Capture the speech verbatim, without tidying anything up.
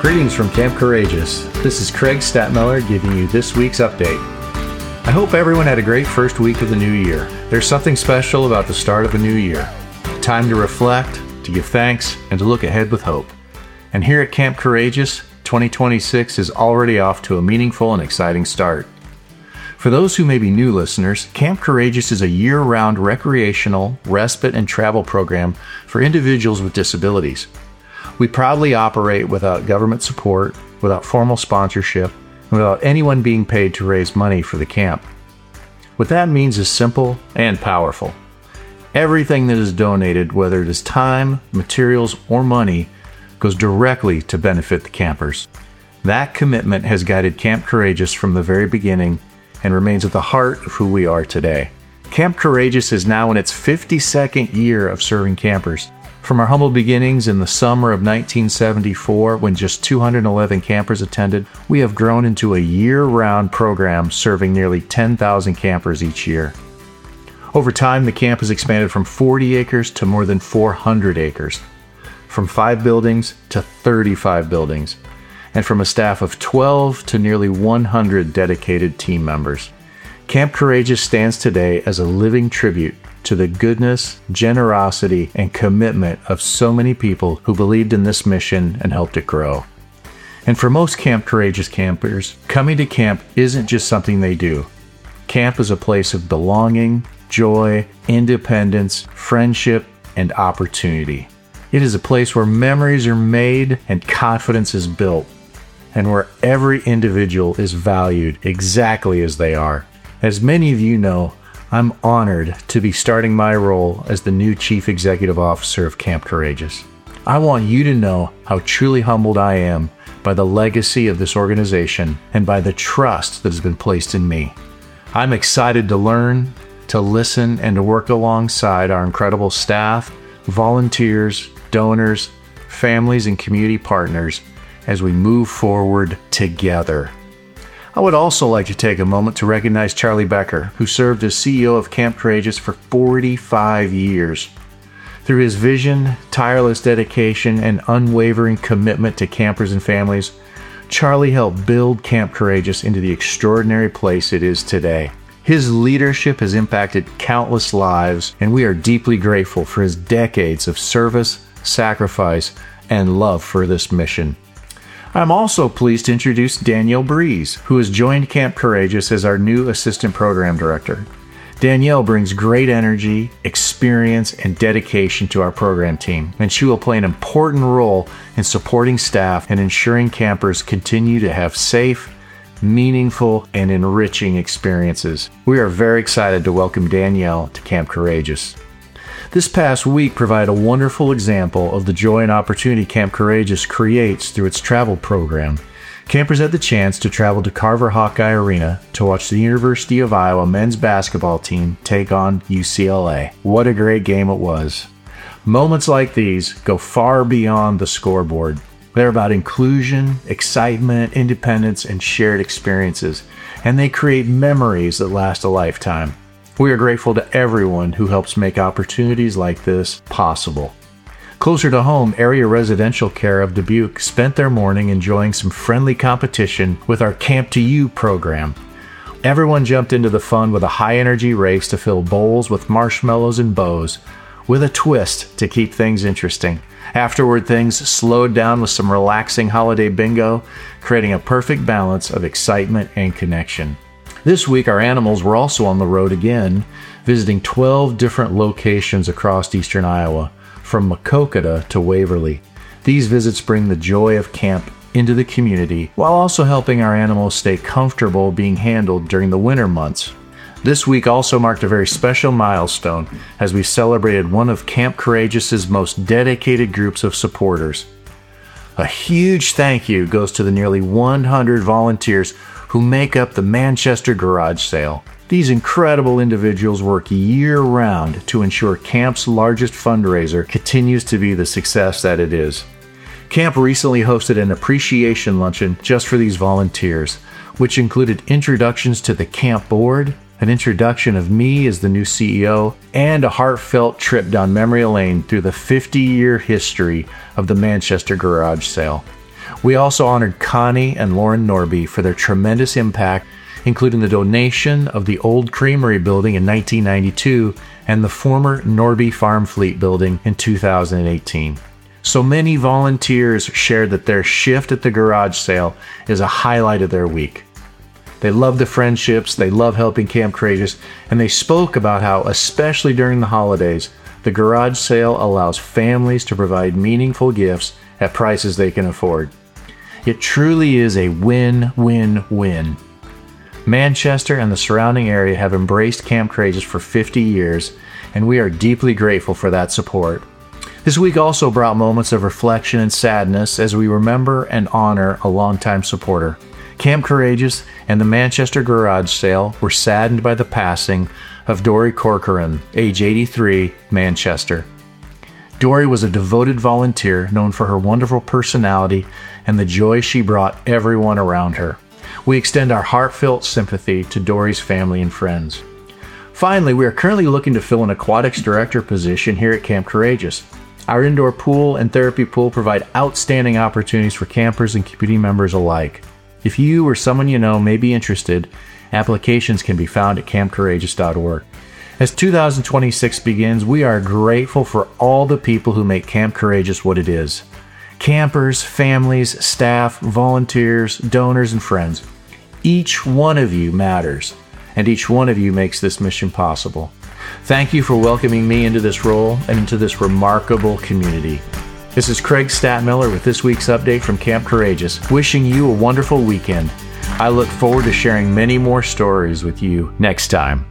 Greetings from Camp Courageous. This is Craig Statmiller giving you this week's update. I hope everyone had a great first week of the new year. There's something special about the start of a new year. Time to reflect, to give thanks, and to look ahead with hope. And here at Camp Courageous, twenty twenty-six is already off to a meaningful and exciting start. For those who may be new listeners, Camp Courageous is a year-round recreational, respite, and travel program for individuals with disabilities. We proudly operate without government support, without formal sponsorship, and without anyone being paid to raise money for the camp. What that means is simple and powerful. Everything that is donated, whether it is time, materials, or money, goes directly to benefit the campers. That commitment has guided Camp Courageous from the very beginning and remains at the heart of who we are today. Camp Courageous is now in its fifty-second year of serving campers. From our humble beginnings in the summer of nineteen seventy-four, when just two hundred eleven campers attended, we have grown into a year-round program serving nearly ten thousand campers each year. Over time, the camp has expanded from forty acres to more than four hundred acres, from five buildings to thirty-five buildings, and from a staff of twelve to nearly one hundred dedicated team members. Camp Courageous stands today as a living tribute to the goodness, generosity, and commitment of so many people who believed in this mission and helped it grow. And for most Camp Courageous campers, coming to camp isn't just something they do. Camp is a place of belonging, joy, independence, friendship, and opportunity. It is a place where memories are made and confidence is built, and where every individual is valued exactly as they are. As many of you know, I'm honored to be starting my role as the new Chief Executive Officer of Camp Courageous. I want you to know how truly humbled I am by the legacy of this organization and by the trust that has been placed in me. I'm excited to learn, to listen, and to work alongside our incredible staff, volunteers, donors, families, and community partners as we move forward together. I would also like to take a moment to recognize Charlie Becker, who served as C E O of Camp Courageous for forty-five years. Through his vision, tireless dedication, and unwavering commitment to campers and families, Charlie helped build Camp Courageous into the extraordinary place it is today. His leadership has impacted countless lives, and we are deeply grateful for his decades of service, sacrifice, and love for this mission. I'm also pleased to introduce Danielle Breeze, who has joined Camp Courageous as our new Assistant Program Director. Danielle brings great energy, experience, and dedication to our program team, and she will play an important role in supporting staff and ensuring campers continue to have safe, meaningful, and enriching experiences. We are very excited to welcome Danielle to Camp Courageous. This past week provided a wonderful example of the joy and opportunity Camp Courageous creates through its travel program. Campers had the chance to travel to Carver Hawkeye Arena to watch the University of Iowa men's basketball team take on U C L A. What a great game it was. Moments like these go far beyond the scoreboard. They're about inclusion, excitement, independence, and shared experiences, and they create memories that last a lifetime. We are grateful to everyone who helps make opportunities like this possible. Closer to home, Area Residential Care of Dubuque spent their morning enjoying some friendly competition with our Camp to You program. Everyone jumped into the fun with a high-energy race to fill bowls with marshmallows and bows, with a twist to keep things interesting. Afterward, things slowed down with some relaxing holiday bingo, creating a perfect balance of excitement and connection. This week, our animals were also on the road again, visiting twelve different locations across eastern Iowa, from Maquoketa to Waverly. These visits bring the joy of camp into the community, while also helping our animals stay comfortable being handled during the winter months. This week also marked a very special milestone as we celebrated one of Camp Courageous's most dedicated groups of supporters. A huge thank you goes to the nearly one hundred volunteers who make up the Manchester Garage Sale. These incredible individuals work year-round to ensure camp's largest fundraiser continues to be the success that it is. Camp recently hosted an appreciation luncheon just for these volunteers, which included introductions to the camp board, an introduction of me as the new C E O, and a heartfelt trip down memory lane through the fifty-year history of the Manchester Garage Sale. We also honored Connie and Lauren Norby for their tremendous impact, including the donation of the old Creamery building in nineteen ninety-two and the former Norby Farm Fleet building in two thousand eighteen. So many volunteers shared that their shift at the garage sale is a highlight of their week. They love the friendships, they love helping Camp Courageous, and they spoke about how, especially during the holidays, the garage sale allows families to provide meaningful gifts at prices they can afford. It truly is a win-win-win. Manchester and the surrounding area have embraced Camp Courageous for fifty years, and we are deeply grateful for that support. This week also brought moments of reflection and sadness as we remember and honor a longtime supporter. Camp Courageous and the Manchester Garage Sale were saddened by the passing of Dory Corcoran, age eighty-three, Manchester. Dory was a devoted volunteer known for her wonderful personality and the joy she brought everyone around her. We extend our heartfelt sympathy to Dory's family and friends. Finally, we are currently looking to fill an aquatics director position here at Camp Courageous. Our indoor pool and therapy pool provide outstanding opportunities for campers and community members alike. If you or someone you know may be interested, applications can be found at camp courageous dot org. As two thousand twenty-six begins, we are grateful for all the people who make Camp Courageous what it is. Campers, families, staff, volunteers, donors, and friends. Each one of you matters, and each one of you makes this mission possible. Thank you for welcoming me into this role and into this remarkable community. This is Craig Stadtmiller with this week's update from Camp Courageous, wishing you a wonderful weekend. I look forward to sharing many more stories with you next time.